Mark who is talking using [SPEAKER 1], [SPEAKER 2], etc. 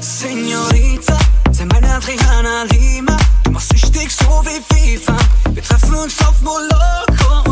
[SPEAKER 1] Senorita, sei meine Adriana Lima. Du machst süchtig so wie FIFA. Wir treffen uns auf Moloko.